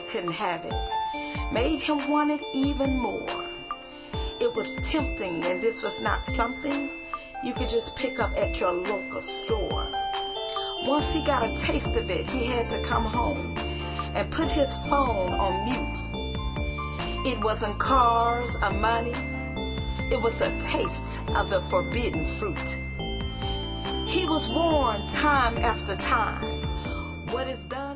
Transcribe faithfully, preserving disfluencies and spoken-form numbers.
couldn't have it made him want it even more. It was tempting, and this was not something you could just pick up at your local store. Once he got a taste of it, he had to come home and put his phone on mute. It wasn't cars or money. It was a taste of the forbidden fruit. He was warned time after time. What is done